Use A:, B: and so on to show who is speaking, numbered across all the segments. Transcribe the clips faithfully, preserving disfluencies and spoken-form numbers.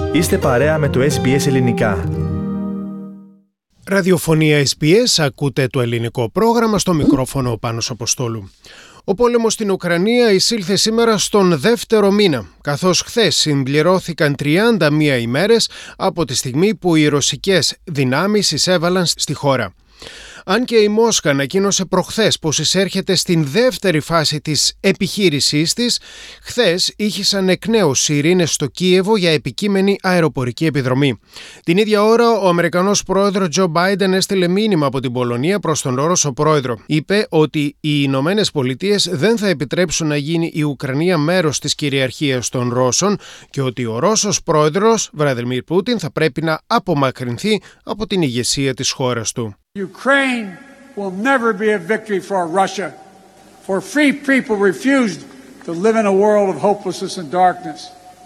A: Είστε παρέα με το Ες Μπι Ες Ελληνικά.
B: Ραδιοφωνία Ες Μπι Ες, ακούτε το ελληνικό πρόγραμμα, στο μικρόφωνο ο Πάνος Αποστόλου. Ο πόλεμος στην Ουκρανία εισήλθε σήμερα στον δεύτερο μήνα, καθώς χθες συμπληρώθηκαν τριάντα μία ημέρες από τη στιγμή που οι ρωσικές δυνάμεις εισέβαλαν στη χώρα. Αν και η Μόσχα ανακοίνωσε προχθές πως εισέρχεται στην δεύτερη φάση της επιχείρησής της, χθες ήχησαν εκ νέου σιρήνες στο Κίεβο για επικείμενη αεροπορική επιδρομή. Την ίδια ώρα, ο Αμερικανός πρόεδρος Τζο Μπάιντεν έστειλε μήνυμα από την Πολωνία προς τον Ρώσο πρόεδρο. Είπε ότι οι Ηνωμένες Πολιτείες δεν θα επιτρέψουν να γίνει η Ουκρανία μέρος της κυριαρχίας των Ρώσων και ότι ο Ρώσος πρόεδρος Βλαντιμίρ Πούτιν θα πρέπει να απομακρυνθεί από την ηγεσία της χώρας του.
C: Ukraine will never be a victory for Russia, for free people refused to live in a world of hopelessness and darkness.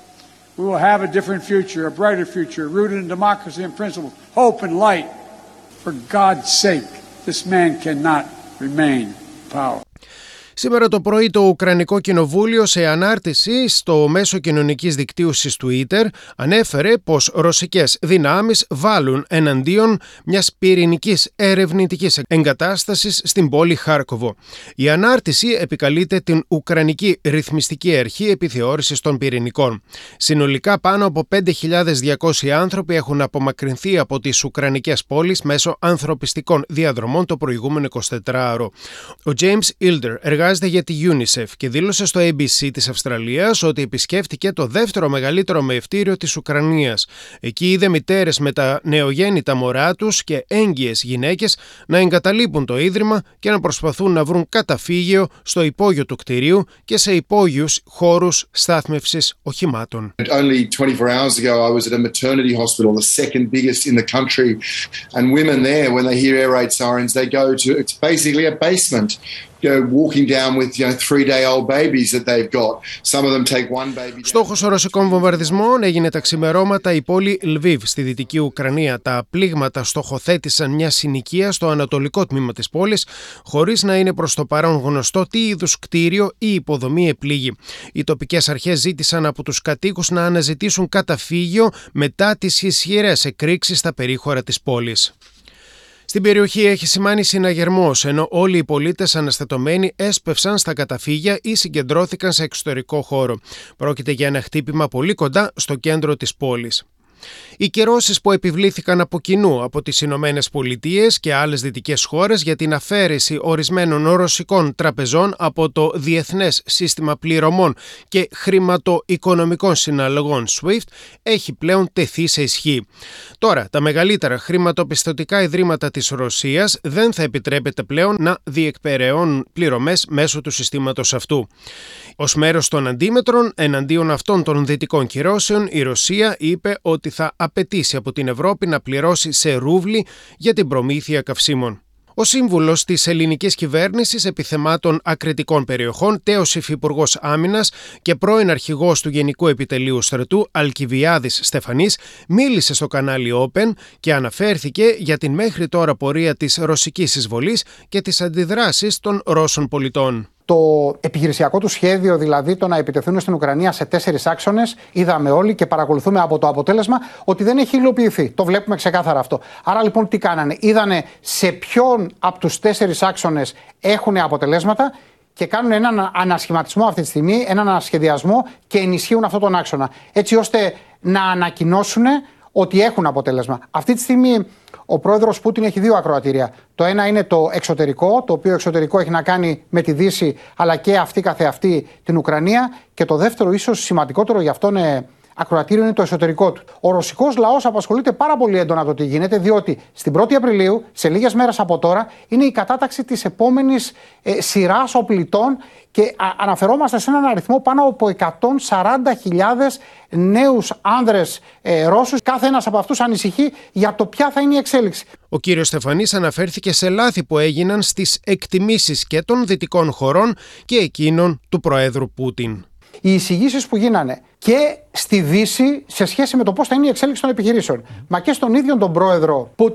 C: We will have a different future, a brighter future, rooted in democracy and principles, hope and light. For God's sake, this man cannot remain in power.
B: Σήμερα το πρωί το Ουκρανικό Κοινοβούλιο σε ανάρτηση στο μέσο κοινωνικής δικτύωσης Twitter ανέφερε πως ρωσικές δυνάμεις βάλουν εναντίον μιας πυρηνικής ερευνητικής εγκατάστασης στην πόλη Χάρκοβο. Η ανάρτηση επικαλείται την Ουκρανική Ρυθμιστική Αρχή Επιθεώρησης των Πυρηνικών. Συνολικά πάνω από πέντε χιλιάδες διακόσιοι άνθρωποι έχουν απομακρυνθεί από τις Ουκρανικές πόλεις μέσω ανθρωπιστικών διαδρομών το προηγούμενο εικοσιτετράωρο. Ο James Ilder εργάζεται για τη UNICEF και δήλωσε στο έι μπι σι της Αυστραλίας ότι επισκέφτηκε το δεύτερο μεγαλύτερο μεευτήριο της Ουκρανίας. Εκεί είδε μητέρες με τα νεογέννητα μωρά τους και έγκυες γυναίκες να εγκαταλείπουν το ίδρυμα και να προσπαθούν να βρουν καταφύγιο στο υπόγειο του κτηρίου και σε υπόγειους χώρους στάθμευσης οχημάτων.
D: Only twenty-four hours ago I was at a maternity hospital, the second biggest in the country, and women there, when they hear air raid sirens, they go to, it's basically a basement. Walking down with, you know, three-day-old babies that they've got. Some of them take one baby.
B: Στόχος ρωσικών βομβαρδισμών έγινε τα ξημερώματα η πόλη Λβίβ στη δυτική Ουκρανία. Τα πλήγματα στοχοθέτησαν μια συνοικία στο ανατολικό τμήμα της πόλης, χωρίς να είναι προς το παρόν γνωστό τι είδους κτίριο ή υποδομή επλήγει. Οι τοπικές αρχές ζήτησαν από τους κατοίκους να αναζητήσουν καταφύγιο μετά τις ισχυρές εκρήξεις στα περίχωρα της πόλης. Στην περιοχή έχει σημάνει συναγερμός, ενώ όλοι οι πολίτες αναστατωμένοι έσπευσαν στα καταφύγια ή συγκεντρώθηκαν σε εξωτερικό χώρο. Πρόκειται για ένα χτύπημα πολύ κοντά στο κέντρο της πόλης. Οι κυρώσεις που επιβλήθηκαν από κοινού από τις Ηνωμένες Πολιτείες και άλλες δυτικές χώρες για την αφαίρεση ορισμένων ρωσικών τραπεζών από το Διεθνές Σύστημα Πληρωμών και Χρηματοοικονομικών Συναλλαγών σουίφτ έχει πλέον τεθεί σε ισχύ. Τώρα, τα μεγαλύτερα χρηματοπιστωτικά ιδρύματα της Ρωσίας δεν θα επιτρέπεται πλέον να διεκπεραιώνουν πληρωμές μέσω του συστήματος αυτού. Ως μέρος των αντίμετρων εναντίον αυτών των δυτικών κυρώσεων, η Ρωσία είπε ότι θα απαιτήσει από την Ευρώπη να πληρώσει σε ρούβλι για την προμήθεια καυσίμων. Ο σύμβουλος της ελληνικής κυβέρνησης επιθεμάτων ακριτικών περιοχών, τέος υφυπουργός Άμυνας και πρώην αρχηγός του Γενικού Επιτελείου Στρατού Αλκιβιάδης Στεφανής, μίλησε στο κανάλι Open και αναφέρθηκε για την μέχρι τώρα πορεία της ρωσικής εισβολής και τις αντιδράσεις των Ρώσων πολιτών.
E: Το επιχειρησιακό του σχέδιο, δηλαδή το να επιτεθούν στην Ουκρανία σε τέσσερις άξονες, είδαμε όλοι και παρακολουθούμε από το αποτέλεσμα ότι δεν έχει υλοποιηθεί. Το βλέπουμε ξεκάθαρα αυτό. Άρα λοιπόν τι κάνανε? Είδανε σε ποιον από τους τέσσερις άξονες έχουν αποτελέσματα και κάνουν έναν ανασχηματισμό αυτή τη στιγμή, έναν ανασχεδιασμό και ενισχύουν αυτόν τον άξονα. Έτσι ώστε να ανακοινώσουν ότι έχουν αποτέλεσμα. Αυτή τη στιγμή ο πρόεδρος Πούτιν έχει δύο ακροατήρια. Το ένα είναι το εξωτερικό, το οποίο εξωτερικό έχει να κάνει με τη Δύση, αλλά και αυτή καθεαυτή την Ουκρανία. Και το δεύτερο, ίσως σημαντικότερο για αυτόν ακροατήριο, είναι το εσωτερικό του. Ο ρωσικός λαός απασχολείται πάρα πολύ έντονα το τι γίνεται, διότι στην πρώτη Απριλίου, σε λίγες μέρες από τώρα, είναι η κατάταξη της επόμενης ε, σειράς οπλιτών και α, αναφερόμαστε σε έναν αριθμό πάνω από εκατόν σαράντα χιλιάδες νέους άνδρες ε, Ρώσους. Κάθε ένας από αυτούς ανησυχεί για το ποια θα είναι η εξέλιξη.
B: Ο κύριος Στεφανής αναφέρθηκε σε λάθη που έγιναν στις εκτιμήσεις και των δυτικών χωρών και εκείνων του Προέδρου Πούτιν.
E: Οι εισηγήσεις που γίνανε και στη Δύση σε σχέση με το πώς θα είναι η εξέλιξη των επιχειρήσεων, μα και στον ίδιο τον πρόεδρο Πούτιν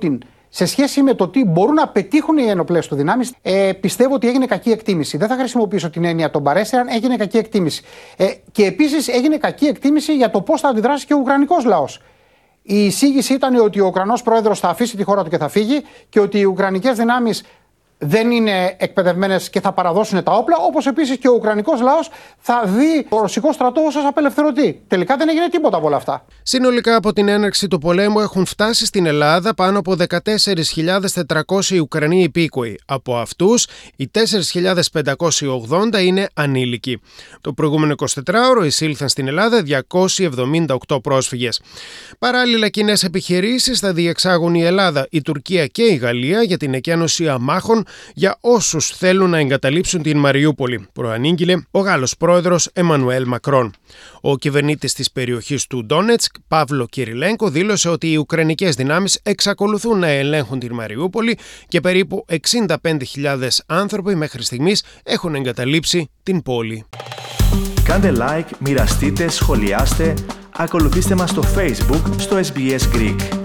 E: σε σχέση με το τι μπορούν να πετύχουν οι ενοπλές του δυνάμεις, ε, πιστεύω ότι έγινε κακή εκτίμηση. Δεν θα χρησιμοποιήσω την έννοια των παρέστεραν, έγινε κακή εκτίμηση. Ε, και επίσης έγινε κακή εκτίμηση για το πώς θα αντιδράσει και ο Ουκρανικός λαός. Η εισήγηση ήταν ότι ο Ουκρανός πρόεδρος θα αφήσει τη χώρα του και θα φύγει και ότι οι Ουκρανικές δυνάμεις δεν είναι εκπαιδευμένες και θα παραδώσουν τα όπλα, όπως επίσης και ο Ουκρανικός λαός θα δει το ρωσικό στρατό ως απελευθερωτή. Τελικά δεν έγινε τίποτα από όλα αυτά.
B: Συνολικά από την έναρξη του πολέμου έχουν φτάσει στην Ελλάδα πάνω από δεκατέσσερις χιλιάδες τετρακόσιοι Ουκρανοί υπήκοοι. Από αυτούς οι τέσσερις χιλιάδες πεντακόσιοι ογδόντα είναι ανήλικοι. Το προηγούμενο εικοσιτετράωρο εισήλθαν στην Ελλάδα διακόσιοι εβδομήντα οκτώ πρόσφυγες. Παράλληλα, κοινές επιχειρήσεις θα διεξάγουν η Ελλάδα, η Τουρκία και η Γαλλία για την εκένωση αμάχων για όσους θέλουν να εγκαταλείψουν την Μαριούπολη, προανήγγειλε ο Γάλλος πρόεδρος Εμμανουέλ Μακρόν. Ο κυβερνήτης της περιοχής του Ντόνετσκ, Παύλο Κυριλένκο, δήλωσε ότι οι Ουκρανικές δυνάμεις εξακολουθούν να ελέγχουν την Μαριούπολη και περίπου εξήντα πέντε χιλιάδες άνθρωποι μέχρι στιγμής έχουν εγκαταλείψει την πόλη.
A: Κάντε like, μοιραστείτε, σχολιάστε, ακολουθήστε μας στο Facebook στο ες μπι ες Greek.